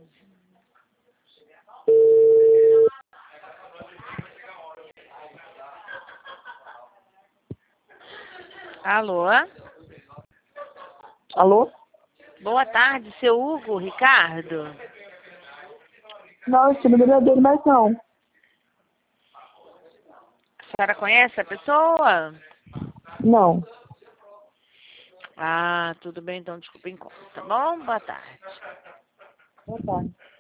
Alô? Alô? Boa tarde, seu Hugo, Ricardo. Não, esse número não é dele mais não. A senhora conhece a pessoa? Não. Ah, tudo bem, então desculpa em conta, tá bom? Boa tarde. Boa tarde.